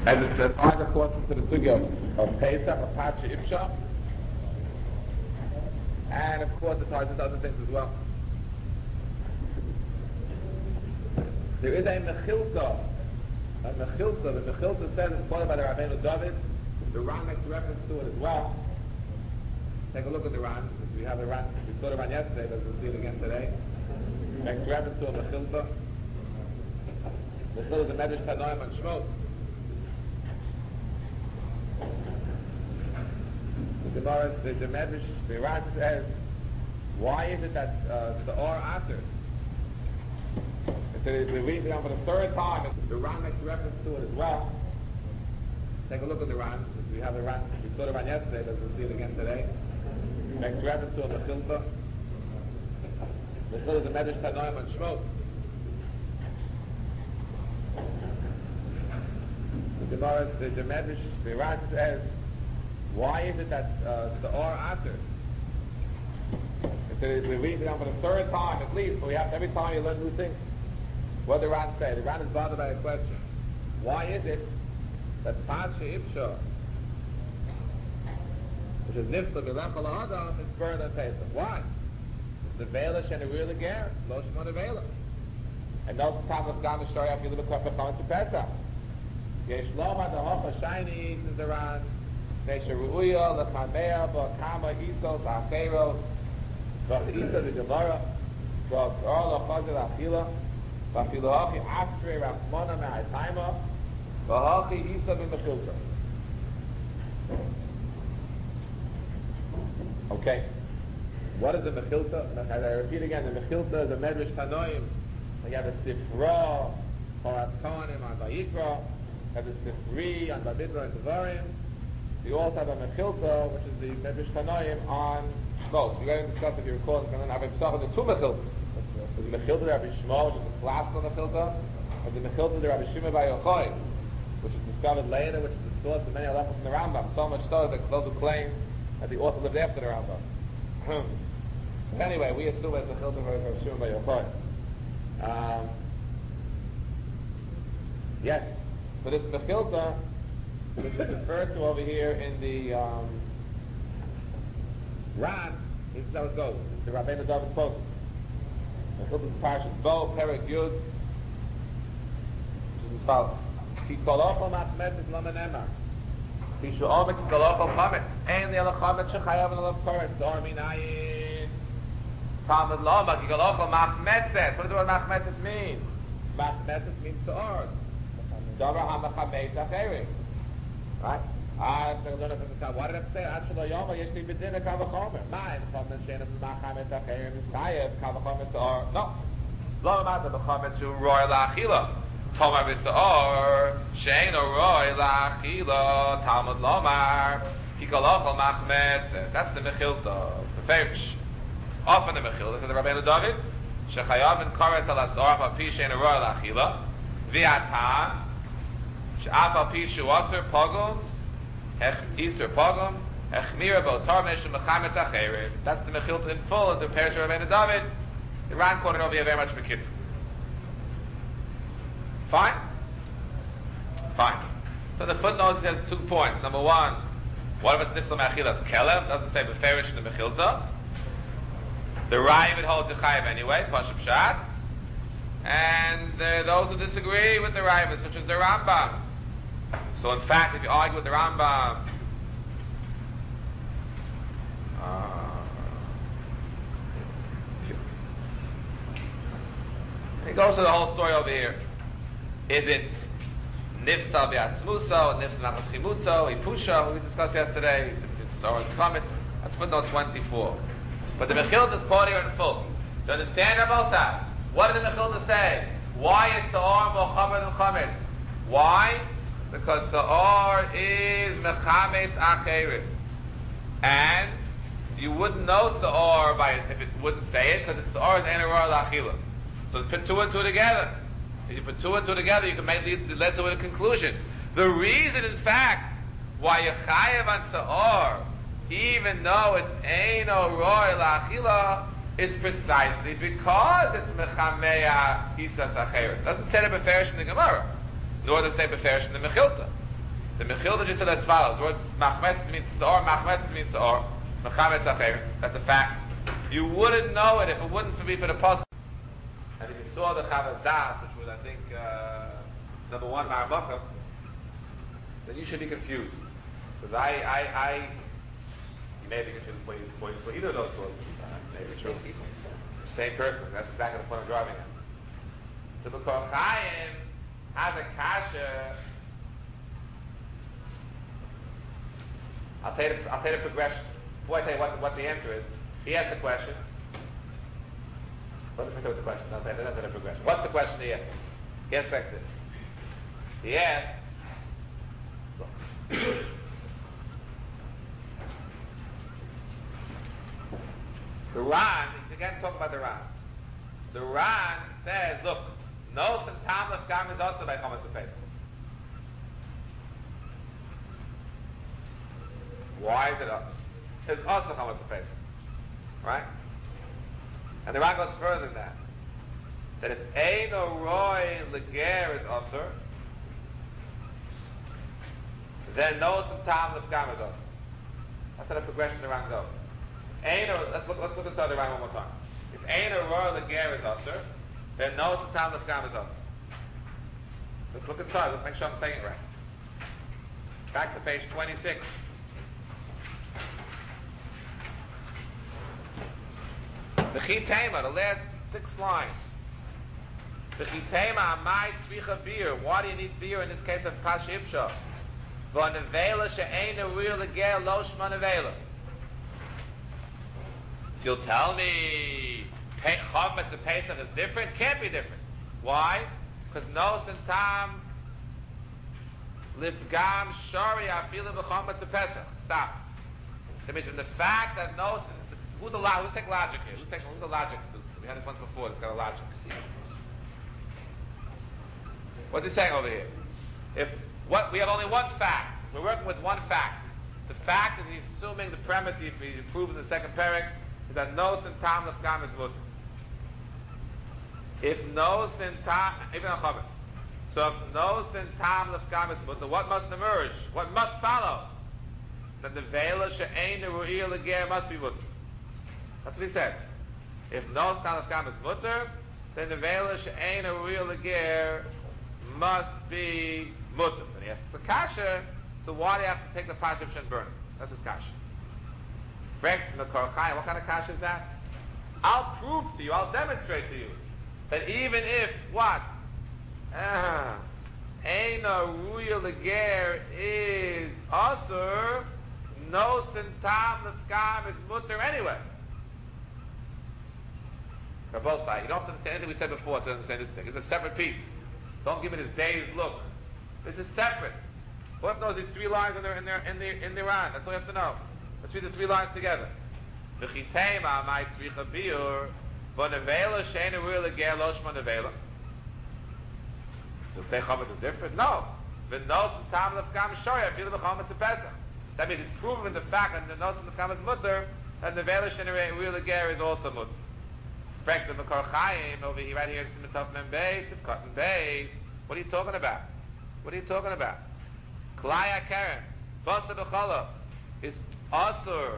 And it ties, of course, into the sugya of Pesach, of Parsha Ifsha, and of course it ties into other things as well. There is a Mechilta. The Mechilta says it's quoted by the Rabbeinu David. The Ran makes reference to it as well. Take a look at the Ran. We have the Ran. We saw the Ran yesterday, but we'll see it again today. Makes reference to a Mechilta. Mechilta is a Medrash Tanoim on Shmot. The Gemara, the Medrash, the Ran says, why is it that Sa'or Aser? We read it for the third time. The Ran makes reference to it as well. Take a look at the Ran. We have the Ran. We saw the Ran yesterday, but we'll see it again today. Makes reference to a Mechilta. Mechilta is a Medrash Tanoim on Shmot. The Gemara, the Medrash, the Ran says, why is it that Sa'or Aser? We read it for the third time at least, but we have every time you learn new things. What did the Ran say? The Ran is bothered by a question. Why is it that Parsha Ifsha, which is Nifsa B'Lechol Adam, is burned on Pesach? Why? The Vela Shen Real Ger, Lo Shemona Vela. And those times of Gam Shari after you live a couple to Pesach. Yesh Loma the Hocha Shiny says the Ran. Nesha Ru'uya Lechamea B'Kama Isos Acheros V'Isa V'Gemara V'Or L'Chazir Achila V'Afilu Hachi Aftre Rachmona Me'Haitayma V'Hachi Isa V'Mechilta. Okay. What is the Mechilta? I repeat again, the Mechilta is a Medrash Tanoim. You have a Sifra, Horas Kohanim on Vayikra, you have a Sifri on Babidra and Devarim. You also have a Mechilta, which is the Medrash Tanoim on Shmos. We're going to discuss, if you recall, we're going to have a Pesach the two Mechiltas. The Mechilta Rabbi Shmuel, which is the classical Mechilta, and the Mechilta the Rabbi Shimon Bar Yochai, which is discovered later, which is the source of many halachos in the Rambam. So much so that those who claim that the author lived after the Rambam. Anyway, we assume it's the Mechilta of Rabbi Shimon Bar Yochai. Yes, but it's Mechilta, which is referred to over here in the Ran. This is how it goes. It's the Rabbeinu David quote. Mechilta is Parshas Bo, Perek Yud, which is as follows: Ki kolochol machmet lo menema. Ki shu'omet ki kolochol chametz. Ein li ala chametz shechayav and alav koretz. Or minayin. Talmud loma ki kolochol machmetzes. What does the word machmetzes mean? Machmetzes means sa'or. Davar ha'machametz acherim. Right? Why did I say? Actually, Yoma Yeshli B'dina Kavachomer. Mine, Chomer Shenim Machamet Acherim is Chayev Kavachomer Sa'or. No. Lo Amad B'Chomer Shu Roy La'achila. Tomer B'Sa'or Shein O Roy La'achila. Talmud Lomar Kikolochol Machmet. That's the Mechilta, the Ferish. Often the Mechilta says the Rabbeinu David Shechayav and Koretz Al Asor Api Shein O Roy La'achila. V'Atan She'af Api Shu Aser Pogum Isur Pogum, Echmira Botar Meshum Mechametz Acherim. That's the Mechilta in full of the Parish of Rabbeinu David. The Ran quoted over here very much Mekitz. Fine? Fine. So the footnote has 2 points. Number one, what if it's Nislam Achilas Kelem? Doesn't say Beferish in the Mechilta. The Rayim it holds the Chayiv anyway, Pashab Shat. And those who disagree with the Rayim, such as the Rambam. So in fact, if you argue with the Rambam, it goes to the whole story over here. Is it Nifsa V'Atzmusa, or Nifsa Nachas Chimutza, Ipusha, who we discussed yesterday? Is it Sa'or Chametz? That's footnote 24. But the Mechilta is quoted here in full. Do you understand, Rabbi Osad? What did the Mechilta say? Why is Sa'or more Chametz than Chametz? Why? Because Sa'or is Mechametz Acherim. And you wouldn't know Sa'or if it wouldn't say it, because Sa'or is Eneror L'Achila. So put 2 and 2 together. If you put 2 and 2 together, you can lead to a conclusion. The reason, in fact, why you chayev on Sa'or, even though it's Eino Roy L'Achila, is precisely because it's Mechameya Isas Acherim. It doesn't say the Beferish in the Gemara. Nor does it say Beferish in the Mechilta. The Mechilta just said as follows. The word machmetz means tzor, machmetz means tzor, mechametz acher. That's a fact. You wouldn't know it if it wouldn't be for the puzzle. And if you saw the Chavas Das, which was, I think, number one, Ma'armakam, then you should be confused. Because you may be confused before you saw either of those sources. Maybe true. Same person. That's exactly the point I'm driving at. The B'Kor Chaim has a kasha. I'll tell you the progression. Before I tell you what the answer is, he asks the question. Let me first with the question. I'll tell you the progression. What's the question he asks? He asks like this. He asks, the Ran, he's again talking about the Ran. The Ran says, look, no Santam of Gam is also by Chometz Pesach. Why is it up? It's also Chometz Pesach. Right? And the Ran goes further than that. That if Eino Roy Leger is Osir, then no Santam of Gam is Osir. That's how the progression the Ran goes. Let's look inside the Ran one more time. If Eino Roy Leger is Osir, then no Santam of Gam is Osir. Let's look inside. Let's make sure I'm saying it right. Back to page 26. The Chitema, the last 6 lines. The Chitema, Amai Tzvicha Beer. Why do you need beer in this case of Pash Ibsha? V'nevela she'einu real leger lo shma nevela. So you'll tell me Chometz and Pesach is different? Can't be different. Why? Because no Santam Lifgam Shari Afilu b'Chometz and Pesach. Stop. That means from the fact that no who's take logic here? Who's the logic? We had this once before. It's got a logic. What's he saying over here? We have only one fact. We're working with one fact. The fact is he's assuming the premise he proved in the second parak is that no Santam Lefgam is mutter. If no Santam, even on Chometz. So if no Santam Lefgam is mutter, what must emerge? What must follow? That the Vela she'ein ru'iyah leger must be mutter. That's what he says. If no Santam Lefgam is mutter, then the Vela she'ein ru'iyah leger must be mutter. And he asks the kasha, so why do you have to take the pasha and burn it? That's his kasha. Frank B'Kor Chaim, what kind of kasha is that? I'll prove to you, I'll demonstrate to you, that even if, what? Eina Ruya Leger is Asur, no Santam Lefgam is mutter anyway. For both sides. You don't have to understand anything we said before to understand this thing. It's a separate piece. Don't give it his day's look. This is separate. All you have to know is these 3 lines in the Ran. That's all you have to know. Let's read the 3 lines together. V'chitema my tzvicha biur v'nevela she'ein ru'iyah leger lo shma nevela. So say Chometz is different? No. V'nos Santam Lefgam Shari afilu b'Chometz and Pesach. That means it's proven in the fact that the nos Lefgam is mutter, that nevela she'ein ru'iyah leger is also mutter. Frank the B'Kor Chaim over here, right here in the top Mem Beis, Cotton Beis. What are you talking about? What are you talking about? Klaya Karen, Basa B'Chala is Asur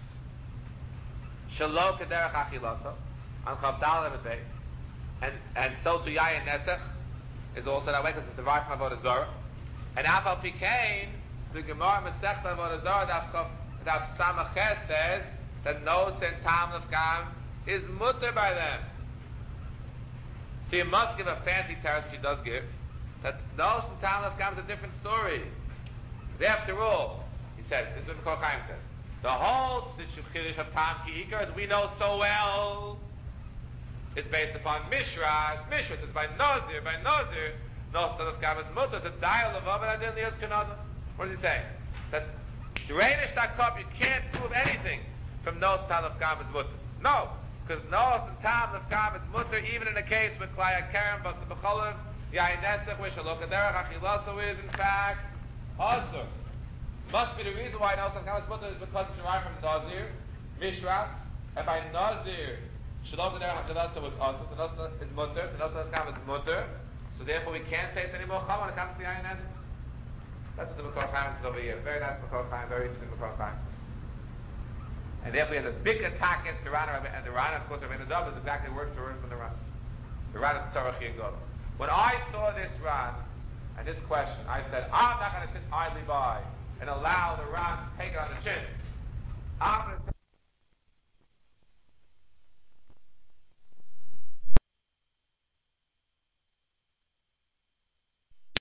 Shalo Kederach Achilasa on Chavdal and Beis, and so to Yayin Nesach is also that way because it's derived from Avodah Zarah. And Afal Pikain, the Gemara Masechta Avodah Zarah Daf Samaches says that no Santam Lefgam is mutter by them. So you must give a fancy teretz, which he does give, that no Santam Lefgam is a different story. Because after all, he says, this is what B'Kor Chaim says, the whole Chiddush of Tam Ki Ikar, as we know so well, is based upon Mishras. Mishras is by Nazir. No Santam Lefgam is mutter. So Dayal Levav and Adin Lias Kanada. What does he say? That Dreinish Takop, you can't prove anything from no Santam Lefgam is mutter. No. Because no Santam Lefgam is mutter, even in a case with Klaya Karen, Basa B'Chalav, Yayin Nesach, where Shalok Aderech Achilaso is, in fact, Asur. Must be the reason why no Santam is mutter is because it's derived from Nazir, Mishras, and by Nazir, Shalok Aderech Achilaso was Asur, so no is mutter, so no Santam is mutter, so therefore we can't say it's anymore Chama when it comes to Yayin Nesach. That's what the Makor Chaim is over here. Very nice Makor Chaim, very interesting Makor Chaim. And therefore he has a big attack against the Ran, and the Ran, of course, Rabbeinu Dov is exactly worse for worse than the Ran. The Ran is Tzarech Yigol. When I saw this Ran, and this question, I said, I'm not going to sit idly by and allow the Ran to take it on the chin. I'm going to